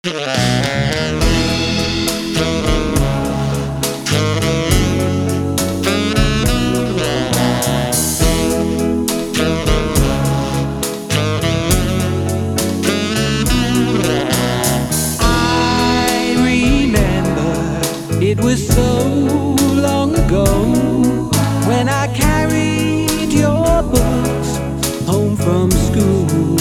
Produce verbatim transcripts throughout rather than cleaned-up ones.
I remember it was so long ago when I carried your books home from school.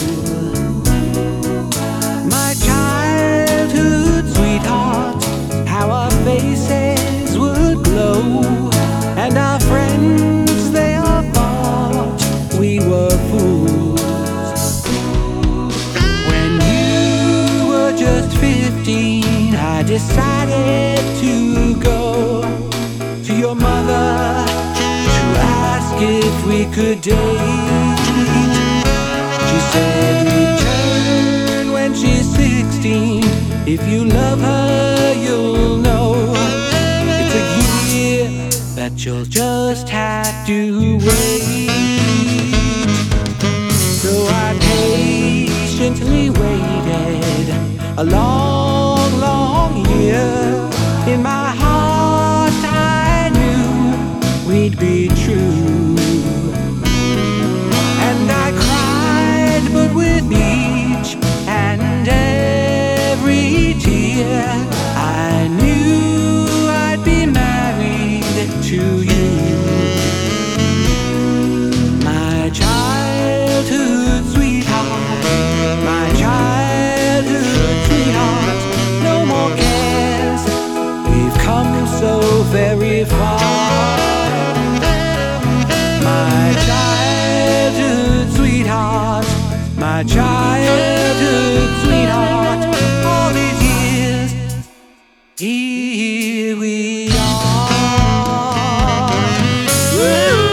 My childhood sweetheart, how our faces would glow, and our friends, they all thought we were fools. When you were just fifteen, I decided to go to your mother to ask if we could date. She said, return when she's sixteen. If you love her, you'll know it's a year that you'll just have to wait. So I patiently waited a long, long year. In my heart I knew we'd be true, and I cried, but with each and every tear I knew I'd be married to you. My childhood sweetheart, my childhood sweetheart, no more cares, we've come so very far. My childhood sweetheart, my childhood sweetheart, all these years, here we are. Woo!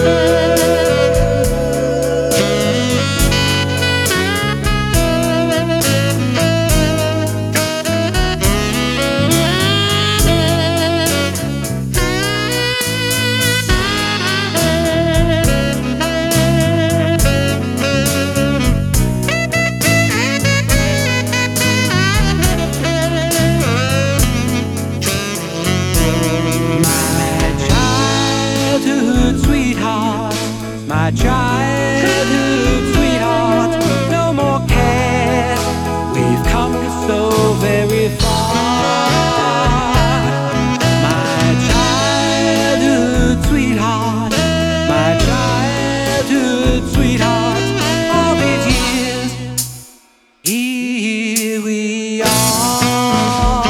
My childhood sweetheart, no more cares, we've come so very far. My childhood sweetheart, my childhood sweetheart, all these years, here we are.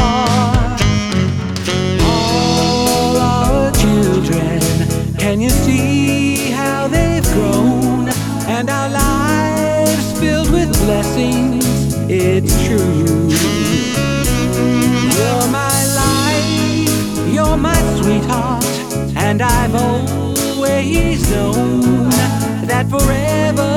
All our children, can you see how they've grown, and our lives filled with blessings, it's true. You're my life, you're my sweetheart, and I've always known that forever